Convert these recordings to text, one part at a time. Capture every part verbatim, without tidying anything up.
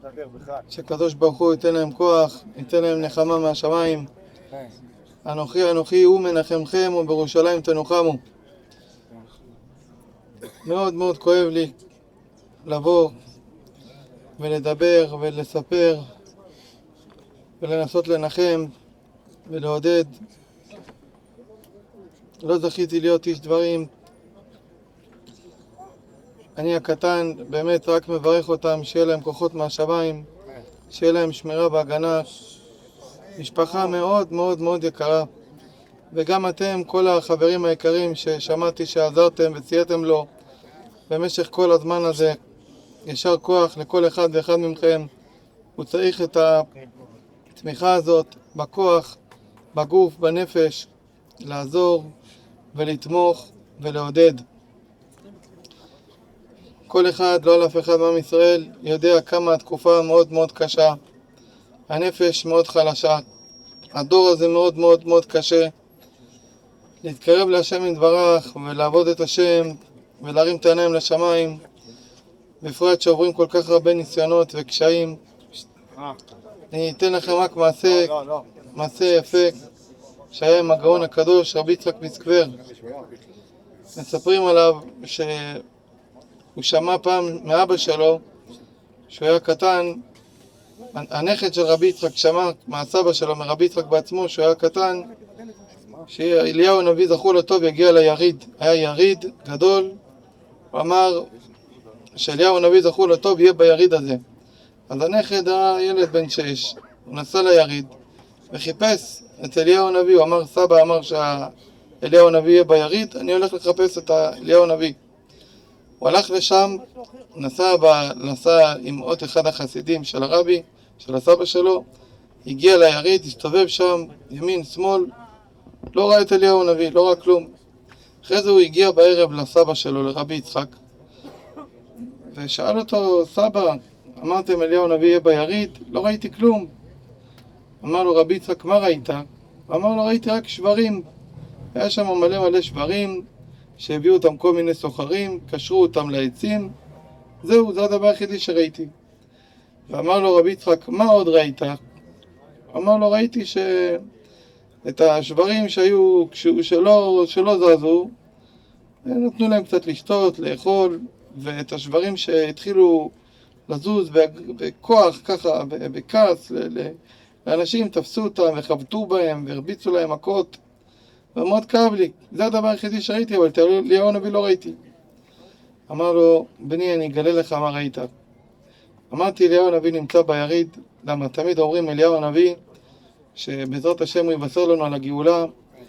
שקדוש ברוך הוא ייתן להם כוח, ייתן להם נחמה מהשמיים. אנוכי אנוכי הוא מנחמכם ובירושלים תנוחמו. מאוד מאוד כואב לי לבוא ולדבר ולספר ולנסות לנחם ולעודד. לא זכיתי להיות איש דברים. אני הקטן באמת רק מברך אותם שיהיה להם כוחות מהשמיים, שיהיה להם שמירה והגנה. משפחה מאוד מאוד מאוד יקרה, וגם אתם, כל החברים היקרים ששמעתי שעזרתם וסייעתם לו במשך כל הזמן הזה, ישר כוח לכל אחד ואחד מכם. הוא צריך את התמיכה הזאת בכוח, בגוף, בנפש, לעזור ולתמוך ולעודד. כל אחד, לא על אף אחד מעם ישראל, יודע כמה התקופה מאוד מאוד קשה. הנפש מאוד חלשה. הדור הזה מאוד מאוד מאוד קשה. להתקרב להשם עם דברך ולעבוד את השם ולהרים את העיניים לשמיים, בפרט שעוברים כל כך הרבה ניסיונות וקשיים. אני אתן לכם רק מעשה, מעשה יפה שהיה עם הגאון הקדוש רבי יצחק מסקבר. מספרים עליו שהוא שמע פעם מאבא שלו, שהוא היה קטן, הנכד של רבי יצחק שמע מהסבא שלו, מרבי יצחק בעצמו, שהוא היה קטן, שאליהו הנביא זכור לטוב יגיע ליריד. היה יריד גדול, הוא אמר שאליהו הנביא זכור לטוב יהיה ביריד הזה. אז הנכד היה ילד בן שש, הוא נסע ליריד וחיפש את אליהו הנביא. הוא אמר, סבא אמר שאליהו הנביא יהיה ביריד, אני הולך לחפש את אליהו הנביא. הוא הלך לשם, נסע, ב, נסע עם עוד אחד החסידים של הרבי, של הסבא שלו, הגיע ליריד, הסתובב שם, ימין, שמאל, לא ראה את אליהו הנביא, לא ראה כלום. אחרי זה הוא הגיע בערב לסבא שלו, לרבי יצחק, ושאל אותו, סבא, אמרתם אליהו הנביא יהיה ביריד? לא ראיתי כלום. אמר לו רבי יצחק, מה ראית? אמר לו, ראיתי רק שברים. היה שם מלא מלא שברים, שהביאו אותם כל מיני סוחרים, קשרו אותם לעצים. זהו, זה הדבר היחידי שראיתי. ואמר לו רבי יצחק, מה עוד ראית? אמר לו, ראיתי ש... את השברים שהיו, שלא, שלא זזו, נתנו להם קצת לשתות, לאכול, ואת השברים שהתחילו לזוז בכוח, ככה, בכעס, לאנשים תפסו אותם וחבטו בהם והרביצו להם מכות, ומאוד כאב לי. זה הדבר היחידי שראיתי, אבל את אליהו הנביא לא ראיתי. אמר לו, בני, אני אגלה לך מה ראית. אמרתי, אליהו הנביא נמצא ביריד, למה תמיד אומרים אליהו הנביא, שבעזרת השם הוא יבשר לנו על הגאולה.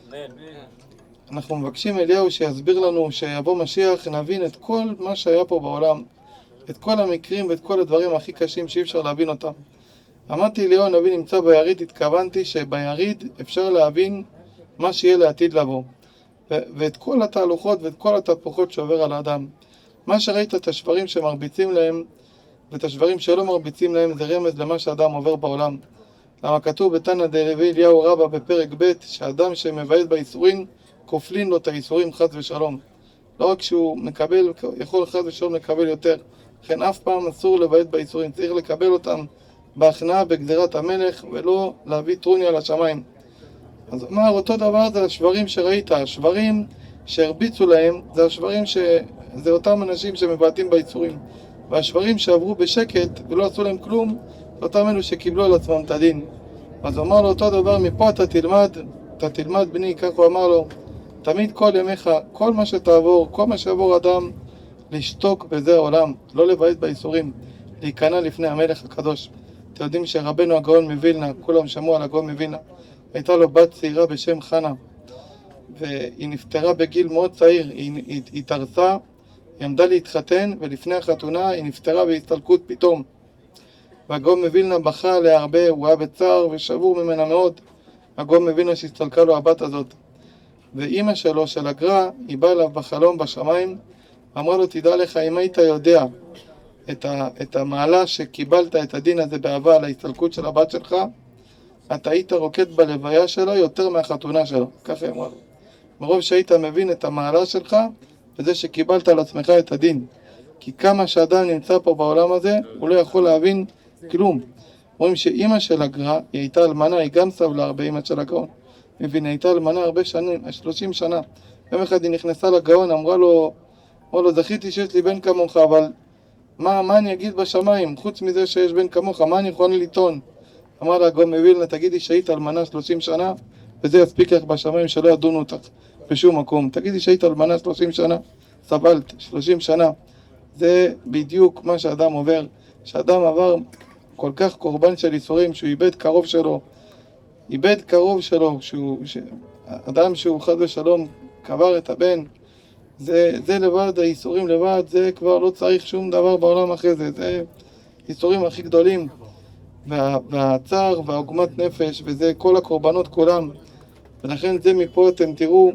אנחנו מבקשים אליהו שיסביר לנו, שיבוא משיח, נבין את כל מה שהיה פה בעולם, את כל המקרים ואת כל הדברים הכי קשים שאי אפשר להבין אותם. אמרתי, אליהו הנביא נמצא ביריד, התכוונתי שביריד אפשר להבין מה שיהיה לעתיד לבוא, ו- ואת כל התהלוכות ואת כל התהפוכות שעובר על האדם. מה שראית את השברים שמרביצים להם ואת השברים שלא מרביצים להם, זה רמז למה שאדם עובר בעולם. למה כתוב בתנא דרבי אליהו רבא בפרק ב' שאדם שמבעט בייסורים כופלין לו את הייסורים חס ושלום. לא רק שהוא מקבל, יכול חס ושלום לקבל יותר. לכן אף פעם אסור לבעט בייסורים, צריך לקבל אותם בהכנעה בגזירת המלך ולא להביא טרוניה לשמיים. אז אמר, אותו דבר זה השברים שראית, השברים שהרביצו להם, זה השברים ש... זה אותם אנשים שמבעטים בייסורים. והשברים שעברו בשקט ולא עשו להם כלום, אותם אלו שקיבלו על עצמם את הדין. אז הוא אמר לו אותו דבר, מפה אתה תלמד, אתה תלמד בני, כך הוא אמר לו, תמיד כל ימיך, כל מה שתעבור, כל מה שעבור אדם, לשתוק בזה העולם, לא לבעט בייסורים, להיכנע לפני המלך הקדוש. אתם יודעים שרבנו הגאון מווילנה, כולם שמעו על הגאון מווילנה, הייתה לו בת צעירה בשם חנה, והיא נפטרה בגיל מאוד צעיר, היא, היא, היא תרסה, היא עמדה להתחתן, ולפני החתונה היא נפטרה בהסתלקות פתאום. והגאון מווילנה בכה עליה הרבה, הוא היה בצער ושבור ממנה מאוד. הגאון מווילנה שהסתלקה לו הבת הזאת. ואימא שלו, של הגר"א, היא באה אליו בחלום בשמיים, אמרה לו, תדע לך, אם היית יודע את, ה, את המעלה שקיבלת את הדין הזה באהבה על ההסתלקות של הבת שלך, אתה היית רוקד בלוויה שלו יותר מהחתונה שלו. ככה אמרה לו. מרוב שהיית מבין את המעלה שלך, וזה שקיבלת על עצמך את הדין. כי כמה שאדם נמצא פה בעולם הזה, הוא לא יכול להבין כלום. רואים שאימא של הגר"א, היא הייתה אלמנה, היא גם סבלה הרבה, אימא של הגאון. מבין, היא הייתה אלמנה הרבה שנים, שלושים שנה. יום אחד היא נכנסה לגאון, אמרה לו, אמרה לו, זכיתי שיש לי בן כמוך, אבל מה, מה אני אגיד בשמיים? חוץ מזה שיש בן כמוך, מה אני יכול לטעון? אמר לה הגאון מווילנה, תגידי שהיית אלמנה שלושים שנה, וזה יספיק לך בשמיים שלא ידונו אותך בשום מקום. תגידי שהיית אלמנה שלושים שנה, סבלת שלושים שנה. זה בדיוק מה שאדם עובר. שאדם עבר כל כך קורבן של ייסורים, שהוא איבד קרוב שלו, איבד קרוב שלו, שהוא, ש... אדם שהוא חד ושלום קבר את הבן, זה, זה לבד, הייסורים לבד, זה כבר לא צריך שום דבר בעולם אחרי זה, זה ייסורים הכי גדולים, וה, והצער והעוגמת נפש, וזה כל הקורבנות כולם, ולכן זה מפה אתם תראו,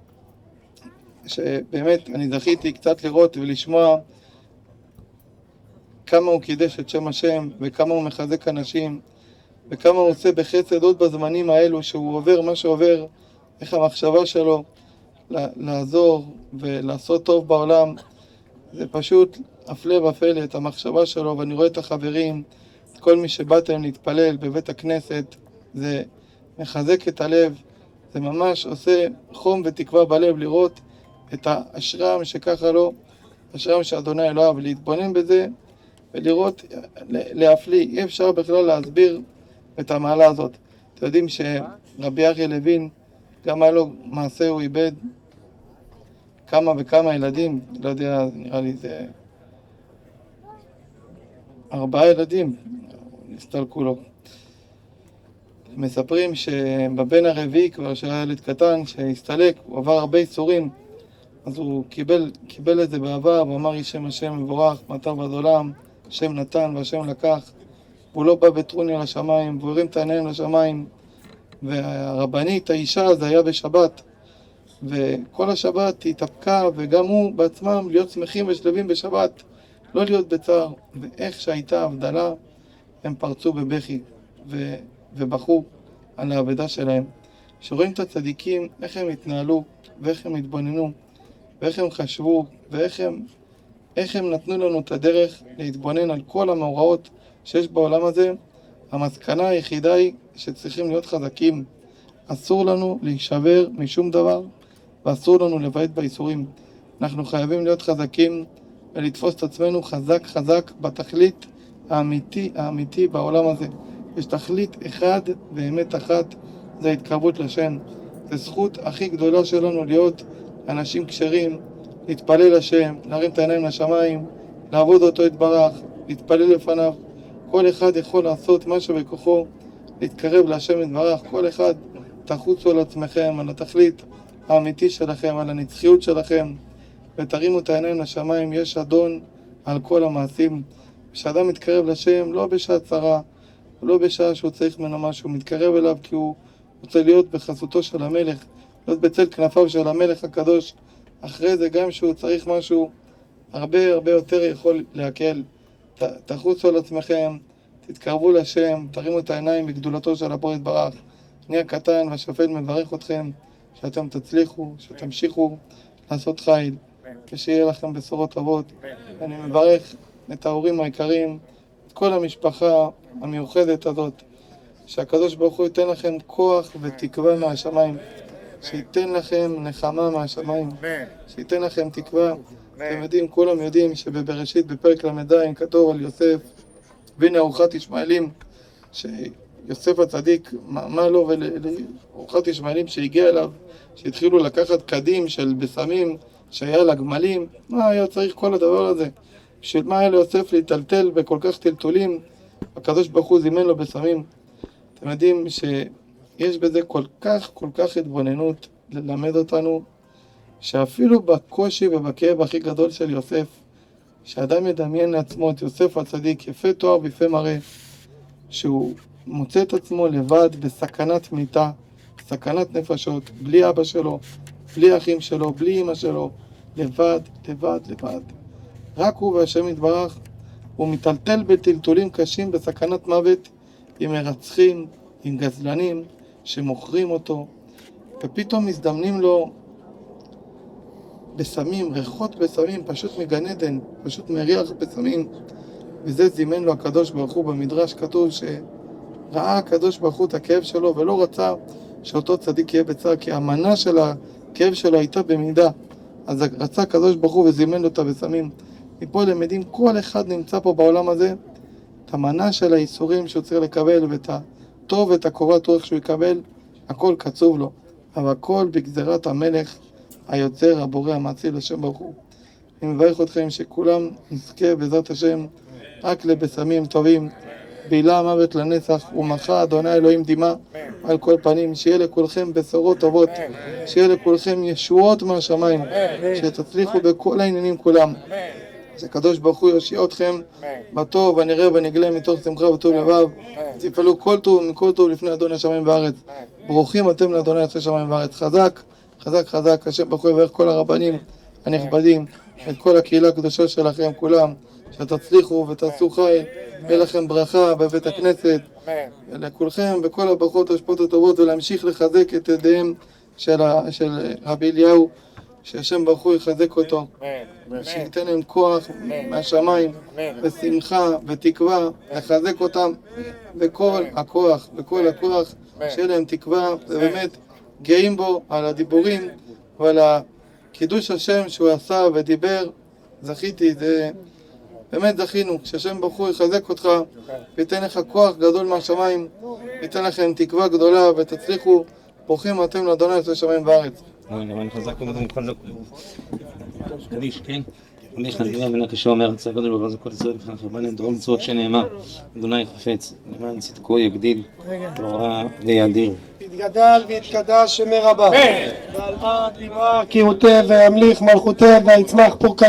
שבאמת אני זכיתי קצת לראות ולשמוע כמה הוא קידש את שם השם, וכמה הוא מחזק אנשים, וכמה הוא עושה בחסד עוד בזמנים האלו, שהוא עובר מה שעובר, איך המחשבה שלו לעזור ולעשות טוב בעולם. זה פשוט הפלא ופלא, את המחשבה שלו, ואני רואה את החברים, את כל מי שבאתם להתפלל בבית הכנסת, זה מחזק את הלב, זה ממש עושה חום ותקווה בלב לראות את האשרם שככה לו, אשרם שאדוני אלוהיו, להתבונן בזה ולראות, להפליא, אי אפשר בכלל להסביר את המעלה הזאת. אתם יודעים שרבי אריה לוין, גם היה לו מעשה, הוא איבד כמה וכמה ילדים, לא יודע, נראה לי זה ארבעה ילדים, נסתלקו לו. מספרים שבבן הרביעי כבר שהיה ילד קטן, שהסתלק, הוא עבר הרבה איסורים, אז הוא קיבל, קיבל את זה בעבר, ואמר ישם השם מבורך, מטר ועד עולם, השם נתן והשם לקח, והוא לא בא בטרוני לשמיים, והוא הרים את העיניים לשמיים, והרבנית, האישה, זה היה בשבת, וכל השבת היא התאפקה, וגם הוא בעצמם להיות שמחים ושלבים בשבת, לא להיות בצער, ואיך שהייתה הבדלה, הם פרצו בבכי, ו... ובכו על העבודה שלהם. שרואים את הצדיקים, איך הם התנהלו, ואיך הם התבוננו, ואיך הם חשבו, ואיך הם, איך הם נתנו לנו את הדרך להתבונן על כל המאורעות שיש בעולם הזה. המסקנה היחידה היא שצריכים להיות חזקים. אסור לנו להישבר משום דבר, ואסור לנו לבעט בייסורים. אנחנו חייבים להיות חזקים ולתפוס את עצמנו חזק חזק בתכלית האמיתי, האמיתי בעולם הזה. יש תכלית אחד ואמת אחת, זה ההתקרבות לשם. זה זכות הכי גדולה שלנו להיות אנשים כשרים, להתפלל לשם, להרים את העיניים לשמיים, לעבוד אותו יתברך, להתפלל לפניו. כל אחד יכול לעשות משהו בכוחו, להתקרב להשם יתברך. כל אחד תחוצו על עצמכם, על התכלית האמיתי שלכם, על הנצחיות שלכם, ותרימו את העיניים לשמיים. יש אדון על כל המעשים. כשאדם מתקרב לשם, לא בשעה צרה, לא בשעה שהוא צריך ממנו משהו, הוא מתקרב אליו כי הוא רוצה להיות בחסותו של המלך, להיות בצל כנפיו של המלך הקדוש. אחרי זה גם שהוא צריך משהו, הרבה הרבה יותר יכול להקל. ת, תחוצו על עצמכם, תתקרבו לשם, תרימו את העיניים בגדולתו של הבורא יתברך. אני הקטן והשפל מברך אתכם, שאתם תצליחו, שתמשיכו לעשות חיל, ושיהיה לכם בשורות טובות. אני מברך את ההורים היקרים, את כל המשפחה המיוחדת הזאת, שהקדוש ברוך הוא ייתן לכם כוח ותקווה מהשמיים, שייתן לכם נחמה מהשמיים, שייתן לכם תקווה. אתם יודעים, כולם יודעים שבבראשית בפרק למ"ז כתוב על יוסף, והנה ארוחת ישמעאלים, שיוסף הצדיק, מה, מה לו ולארוחת ישמעאלים שהגיע אליו, שהתחילו לקחת קדים של בשמים שהיה לגמלים. מה היה צריך כל הדבר הזה? בשביל מה היה ליוסף להיטלטל בכל כך טלטולים? הקדוש ברוך הוא זימן לו בשמים. אתם יודעים שיש בזה כל כך כל כך התבוננות ללמד אותנו, שאפילו בקושי ובכאב הכי גדול של יוסף, שאדם ידמיין לעצמו את יוסף הצדיק, יפה תואר ויפה מראה, שהוא מוצא את עצמו לבד בסכנת מיתה, סכנת נפשות, בלי אבא שלו, בלי אחים שלו, בלי אמא שלו, לבד, לבד, לבד. רק הוא והשם יתברך. הוא מטלטל בטלטולים קשים בסכנת מוות, עם מרצחים, עם גזלנים שמוכרים אותו, ופתאום מזדמנים לו בסמים, ריחות בסמים, פשוט מגן עדן, פשוט מריח בסמים, וזה זימן לו הקדוש ברוך הוא. במדרש כתוב שראה הקדוש ברוך הוא את הכאב שלו ולא רצה שאותו צדיק יהיה בצער, כי המנה של הכאב שלו הייתה במידה. אז רצה הקדוש ברוך הוא וזימן לו אותה בסמים. מפה למדים, כל אחד נמצא פה בעולם הזה את המנה של האיסורים שהוא צריך לקבל, ואת הטוב ואת הקורת רוח שהוא יקבל, הכל קצוב לו, אבל הכל בגזרת המלך היוצר, הבורא, המאציל, השם ברוך הוא. אני מברך אתכם שכולם נזכה בעזרת השם רק לבשמים טובים, בילה מוות לנצח, ומחה אדוני אלוהים דמעה על כל פנים. שיהיה לכולכם בשורות טובות, שיהיה לכולכם ישועות מהשמיים, שתצליחו בכל העניינים כולם, שהקדוש ברוך הוא יושיע אתכם בטוב הנראה ונגלה מתוך שמחה וטוב לבב, תפעלו כל טוב מכל טוב לפני אדון השמיים והארץ. ברוכים אתם לאדוני יוצא שמיים והארץ. חזק חזק חזק. השם ברוך הוא יברך כל הרבנים הנכבדים, את כל הקהילה הקדושה שלכם כולם, שתצליחו ותעשו חיל, יהיה לכם ברכה בבית הכנסת לכולכם, בכל הברכות השפות הטובות, ולהמשיך לחזק את ידיהם של, ה, של רבי אליהו, שהשם ברוך הוא יחזק אותו, שייתן להם כוח מהשמיים ושמחה ותקווה, לחזק אותם בכל הכוח, בכל הכוח, שיהיה להם תקווה, ובאמת גאים בו על הדיבורים ועל קידוש השם שהוא עשה ודיבר. זכיתי, זה באמת זכינו, כשהשם ברוך הוא יחזק אותך ויתן לך כוח גדול מהשמיים, ויתן לכם תקווה גדולה ותצליחו. ברוכים אתם לאדוני יוצא שמיים וארץ. גם אני חזק ומדם כל קדיש, כן? חמש נדיבה מן הקשה אומר, הצעה גודל בברז כל ישראל לפני חרבן, דרום מצוות שנאמר, אדוני חפץ, למען צדקו יגדיל, תורה ויאדיר. יתגדל ויתקדש שמי רבה, ועל מה דימה כי הוא תה וימליך מלכותה ויצמח פורקה.